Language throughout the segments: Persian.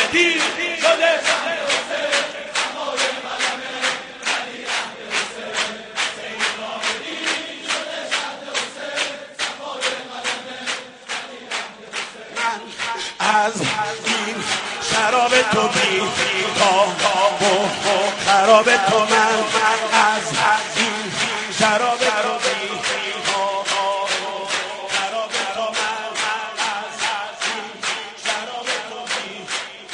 دیر شده از این شراب تو بی تاب و خراب تو من از این شراب تو بی تاب و خراب تو من از این شراب تو بی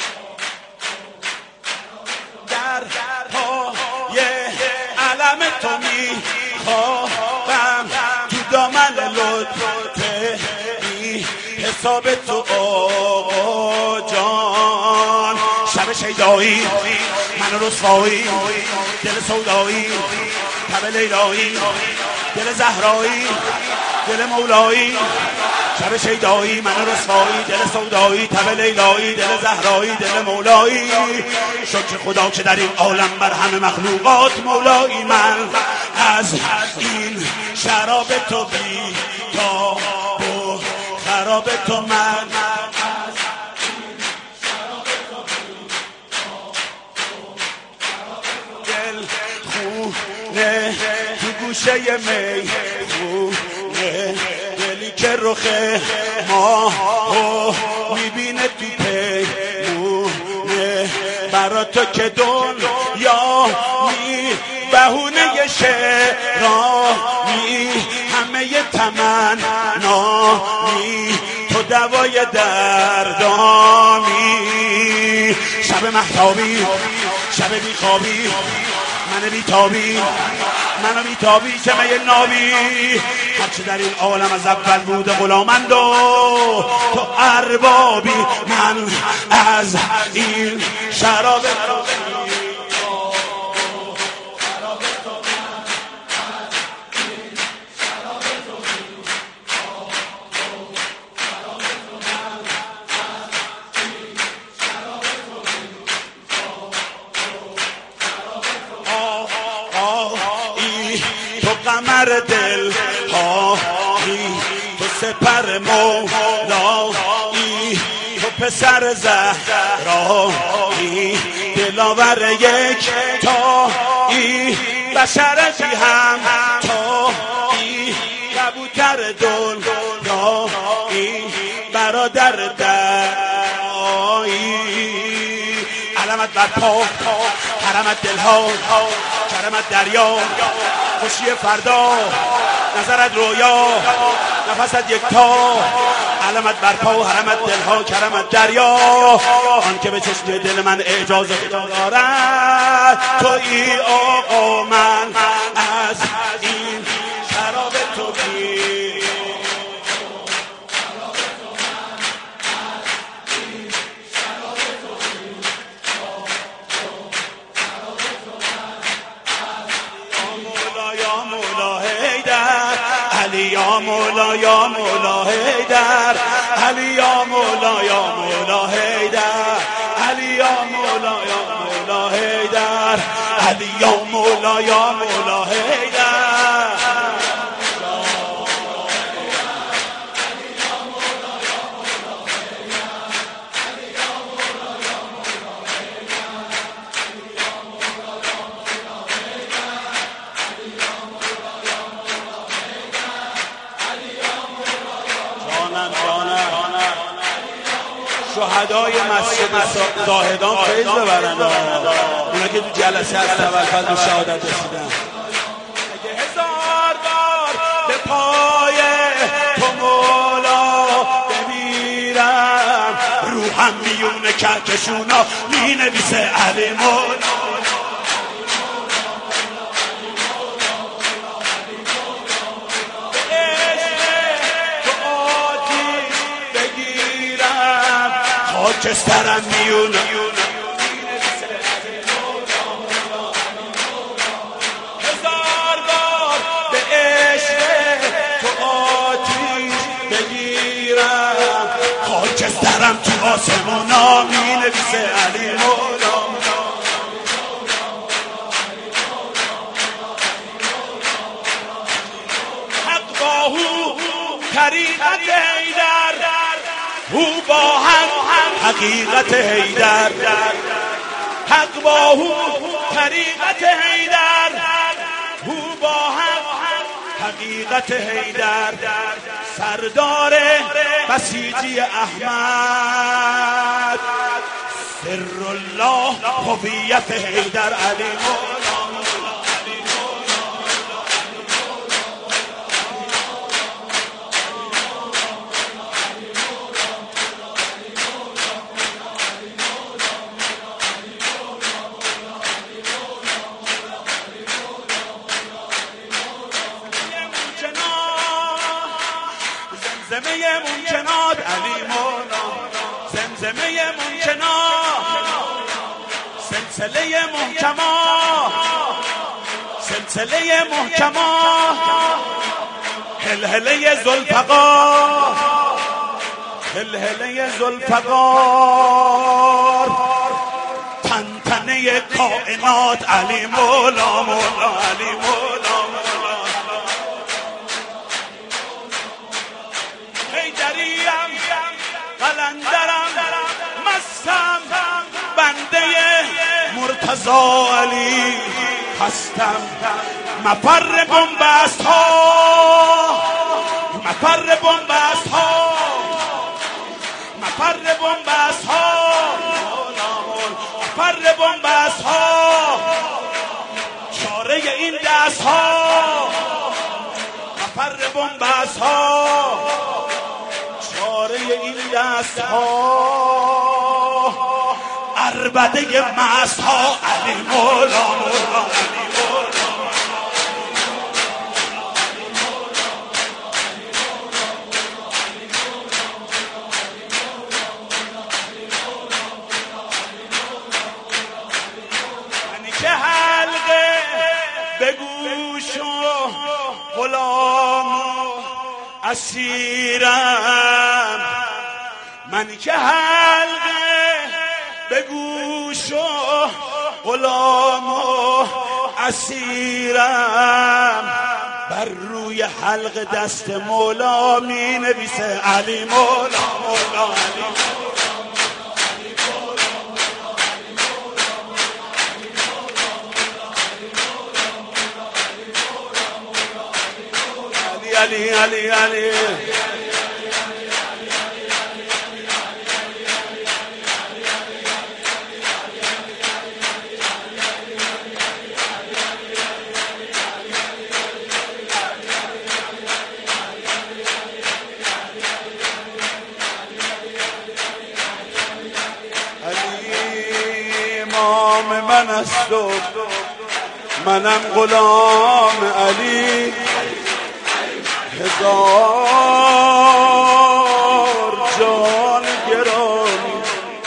در پای علم تو می خواهم تو دامن لطف حساب تو آقا جان شب شیدایی من رسوایی دل سودایی تب لیلایی دل زهرایی دل مولایی شب شیدایی من رسوایی دل سودایی تب لیلایی دل زهرایی دل مولایی شکر خدا که در این عالم بر همه مخلوقات مولایی من از این شراب تو بی تاب و خراب تو من دل خونه تو گوشه می خونه دلی که رخه ما میبینه تو پیمونه برا تو که دنیا می بهونه شعرانی همه تمنایی تو دوای دردانی شب مهتابی شب بیخوابی من بیتابی منو بیتابی که می نابی هرچه در این عالم از اول بوده غلامند و تو اربابی من از این شراب تو قمر دل هایی تو سپر مولایی تو پسر زهرایی دلاور یک تایی بشر بی هم تایی کبوتر دنیایی برادر درایی علمت بر پا حرمت دلها کرمت دریا خوشی فردا نظرت رویا نفست یکتا علمت برپا و حرمت دلها کرمت دریا آن که به چشم دل من اعجاز دارد تویی آقا من از این شراب تو بی یا مولا یا مولا حیدر علی یا مولا یا مولا حیدر علی یا مولا یا مولا حیدر علی یا مولا یا مولا حیدر شهدای مسجد زاهدان فیض ببرن اونا که تو جلسه از تولد و شهادت رسیدن اگه هزار بار به پای تو مولا بمیرم روحم میونه کهکشونا می نویسه علی مولا خاکسترم میونه هزار بار به عشق تو آتیش بگیرم خاکسترم تو آسمونا می نویسه علی مولا حق باهو طریقت حیدر او با هم حقیقت حیدر، حق با هو طریقت حیدر، هو با حق حقیقت حیدر، سردار بسیجی احمد، سر الله هویت حیدر علی مولا. زمزمه ممکنات علی مولا، زمزمه ممکنات، سلسله محکمات، سلسله محکمات، هلهله ذوالفقار، هلهله ذوالفقار، تنتنه کائنات علی مولا، مولا علی مولا. قلندرم مستم، بنده مرتضی علی هستم، مفر بنبست ها، مفر بنبست ها، مفر بنبست ها، مفر بنبست ها، چاره این دست ها، مفر بنبست ها، این دست ها، عربده مست ها علی مولا، مولا علی مولا. من که حلقه به گوش و غلام اسیرم، من که حلقه به گوش و غلام و اسیرم، بر روی حلق دست مولا می نویسه علی مولا، مولا علی علی علی علی. امام من است و منم غلام علی، هزار جان گرامی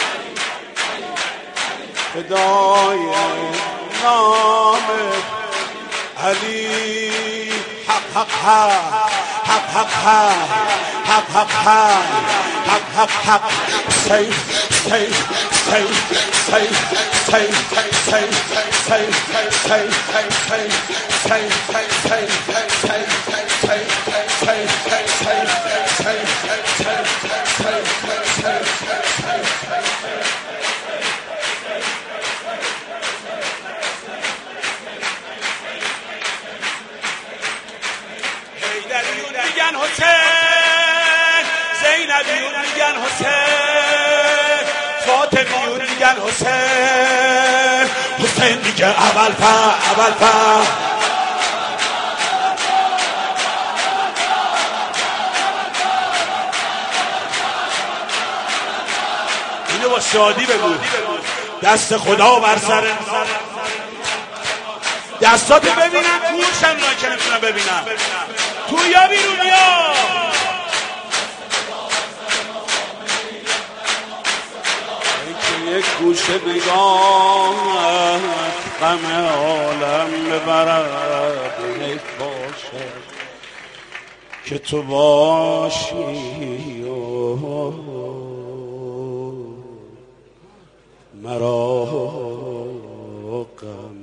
فدای نام علی. حق حق حق حق حق حق حق حق حق سیف سیف سیف سیف سیف سیف سیف حیدریون میگن حسین، زینبیون میگن حسین، فاطمیون میگن حسین، حسین میگه اول اینو با شادی بگو. دست خدا بر سر دستاتو ببینم، کورشم را که نمیتونم ببینم، تو یا بیرون یا یک گوشه بگاه غم عالم ببرد، حیف باشه که تو باشی و مرا غم